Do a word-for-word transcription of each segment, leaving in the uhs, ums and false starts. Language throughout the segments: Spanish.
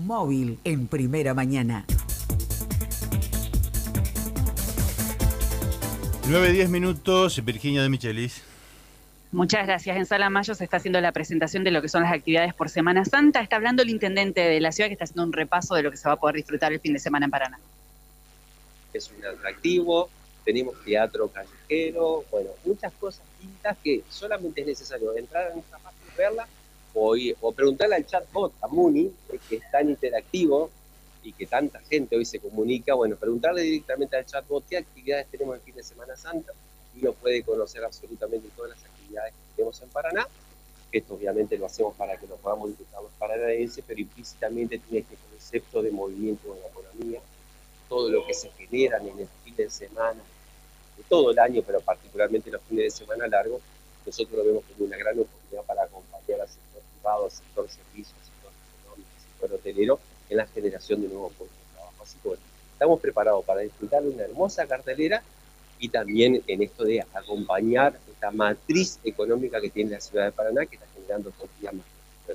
Móvil en Primera Mañana. nueve diez minutos, Virginia de Michelis. Muchas gracias. En Sala Mayo se está haciendo la presentación de lo que son las actividades por Semana Santa. Está hablando el intendente de la ciudad, que está haciendo un repaso de lo que se va a poder disfrutar el fin de semana en Paraná. Es un atractivo, tenemos teatro callejero, bueno, muchas cosas distintas que solamente es necesario entrar a nuestra página y verla, o, o preguntarle al chatbot, a Muni, que es tan interactivo y que tanta gente hoy se comunica. Bueno, preguntarle directamente al chatbot qué actividades tenemos el fin de Semana Santa, y uno puede conocer absolutamente todas las actividades que tenemos en Paraná. Esto obviamente lo hacemos para que lo podamos disfrutar los paranaenses, pero implícitamente tiene este concepto de movimiento en la economía, todo lo que se generan en el fin de semana, de todo el año, pero particularmente los fines de semana largos, nosotros lo vemos como una gran oportunidad para acompañar al sector privado, al sector servicios, al sector económico, al sector hotelero, en la generación de nuevos puestos de trabajo. Así que bueno, estamos preparados para disfrutar de una hermosa cartelera y también en esto de acompañar esta matriz económica que tiene la ciudad de Paraná, que está generando todo el día más.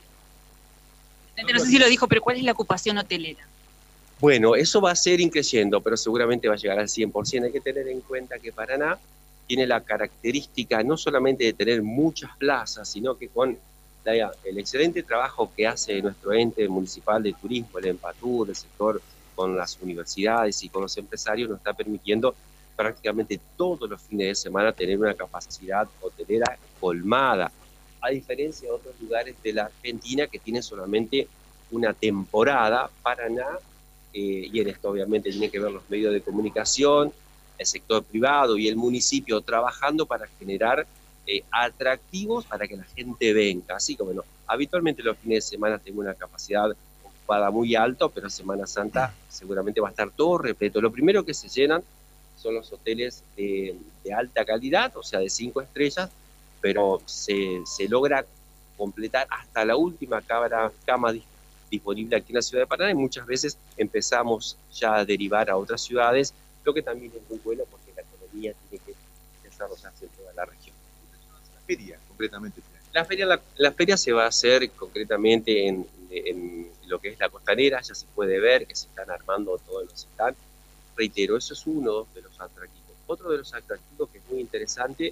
No sé si lo dijo, pero ¿cuál es la ocupación hotelera? Bueno, eso va a ser increciendo, pero seguramente va a llegar al cien por ciento. Hay que tener en cuenta que Paraná tiene la característica no solamente de tener muchas plazas, sino que con la, el excelente trabajo que hace nuestro ente municipal de turismo, el EMPATUR, el sector con las universidades y con los empresarios, nos está permitiendo prácticamente todos los fines de semana tener una capacidad hotelera colmada, a diferencia de otros lugares de la Argentina que tienen solamente una temporada. Paraná, eh, y en esto obviamente tiene que ver los medios de comunicación, el sector privado y el municipio trabajando para generar eh, atractivos para que la gente venga. Así que bueno, habitualmente los fines de semana tengo una capacidad ocupada muy alta, pero Semana Santa seguramente va a estar todo repleto. Lo primero que se llenan son los hoteles de, de alta calidad, o sea, de cinco estrellas, pero se, se logra completar hasta la última cámara, cama disponible aquí en la ciudad de Paraná, y muchas veces empezamos ya a derivar a otras ciudades, lo que también es muy bueno porque la economía tiene que desarrollarse en toda la región. La feria, concretamente. La feria, la, la feria se va a hacer concretamente en, en lo que es la costanera, ya se puede ver que se están armando todos los stands. Reitero, eso es uno de los atractivos. Otro de los atractivos que es muy interesante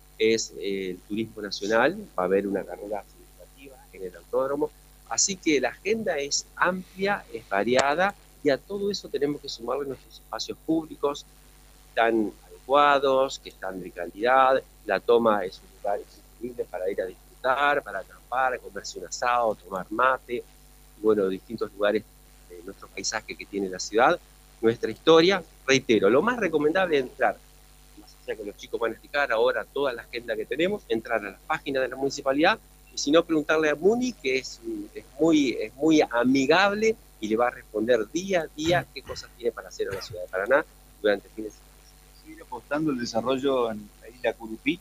es eh, el turismo nacional. Va a haber una carrera significativa en el autódromo. Así que la agenda es amplia, es variada, y a todo eso tenemos que sumarle nuestros espacios públicos, que están adecuados, que están de calidad. La Toma es un lugar increíble para ir a disfrutar, para acampar, comerse un asado, tomar mate, y bueno, distintos lugares de nuestro paisaje que tiene la ciudad. Nuestra historia, reitero, lo más recomendable es entrar, más allá que los chicos van a explicar ahora toda la agenda que tenemos, entrar a la página de la municipalidad, y si no, preguntarle a Muni, que es, es, muy, es muy amigable y le va a responder día a día qué cosas tiene para hacer en la ciudad de Paraná durante fines de semana. ¿Sigue apostando el desarrollo en la isla Curupí?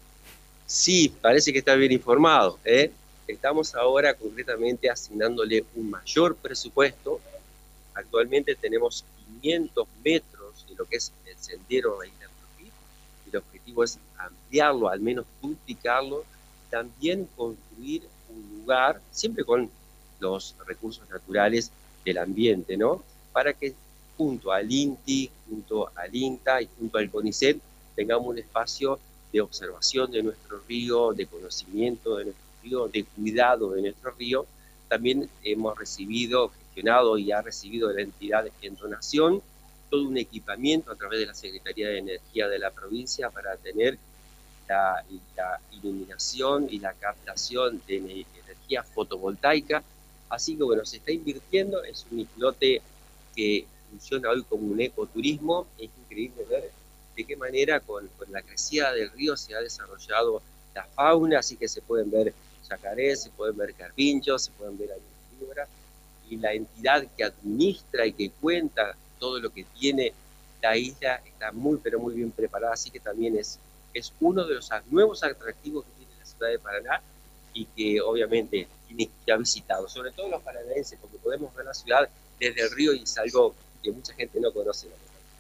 Sí, parece que está bien informado, ¿eh? Estamos ahora concretamente asignándole un mayor presupuesto. Actualmente tenemos quinientos metros de lo que es el sendero de la isla Curupí, y el objetivo es ampliarlo, al menos duplicarlo, también construir un lugar, siempre con los recursos naturales del ambiente, ¿no? Para que junto al INTI, junto al INTA y junto al CONICET tengamos un espacio de observación de nuestro río, de conocimiento de nuestro río, de cuidado de nuestro río. También hemos recibido, gestionado y ha recibido de la entidad en donación todo un equipamiento a través de la Secretaría de Energía de la provincia para tener la, la iluminación y la captación de energía fotovoltaica. Así que bueno, se está invirtiendo, es un islote que funciona hoy como un ecoturismo. Es increíble ver de qué manera con, con la crecida del río se ha desarrollado la fauna, así que se pueden ver yacarés, se pueden ver carpinchos, se pueden ver víboras, y la entidad que administra y que cuenta todo lo que tiene la isla está muy pero muy bien preparada, así que también es, es uno de los nuevos atractivos que tiene la ciudad de Paraná y que obviamente tiene que haber visitado, sobre todo los paranaenses, porque podemos ver la ciudad desde el río y es algo que mucha gente no conoce.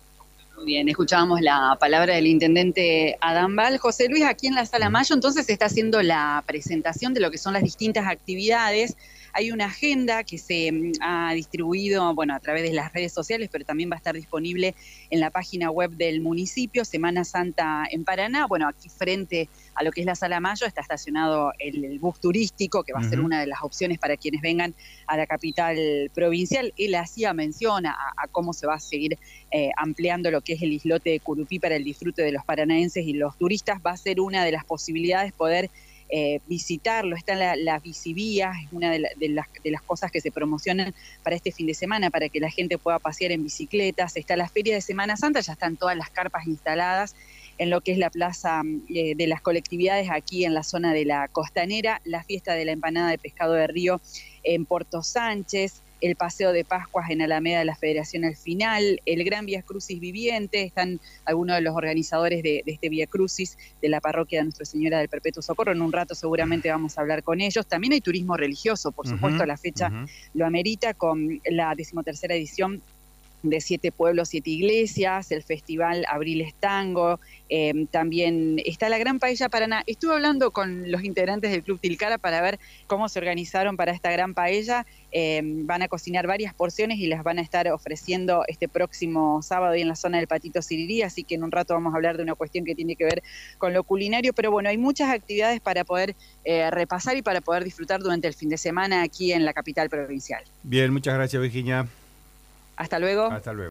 Bien, escuchábamos la palabra del intendente Adán Bal. José Luis, aquí en la Sala Mayo, entonces se está haciendo la presentación de lo que son las distintas actividades. Hay una agenda que se ha distribuido, bueno, a través de las redes sociales, pero también va a estar disponible en la página web del municipio, Semana Santa en Paraná. Bueno, aquí frente a lo que es la Sala Mayo está estacionado el, el bus turístico, que va a ser una de las opciones para quienes vengan a la capital provincial. Él hacía mención a, a cómo se va a seguir eh, ampliando lo que es el islote de Curupí para el disfrute de los paranaenses y los turistas. Va a ser una de las posibilidades poder Eh, visitarlo. Están la, las bicivías, es una de, la, de, las, de las cosas que se promocionan para este fin de semana, para que la gente pueda pasear en bicicletas. Está la feria de Semana Santa, ya están todas las carpas instaladas en lo que es la plaza eh, de las colectividades aquí en la zona de la Costanera, la fiesta de la empanada de pescado de río en Puerto Sánchez, el paseo de Pascuas en Alameda de la Federación al final, el Gran Vía Crucis viviente. Están algunos de los organizadores de, de este Vía Crucis de la parroquia de Nuestra Señora del Perpetuo Socorro. En un rato seguramente vamos a hablar con ellos. También hay turismo religioso, por supuesto, uh-huh, la fecha uh-huh. lo amerita, con la decimotercera edición de Siete Pueblos, Siete Iglesias, el Festival Abriles Tango, eh, también está la Gran Paella Paraná. Estuve hablando con los integrantes del Club Tilcara para ver cómo se organizaron para esta Gran Paella. Eh, van a cocinar varias porciones y las van a estar ofreciendo este próximo sábado ahí en la zona del Patito Sirirí, así que en un rato vamos a hablar de una cuestión que tiene que ver con lo culinario, pero bueno, hay muchas actividades para poder eh, repasar y para poder disfrutar durante el fin de semana aquí en la capital provincial. Bien, muchas gracias, Virginia. Hasta luego. Hasta luego.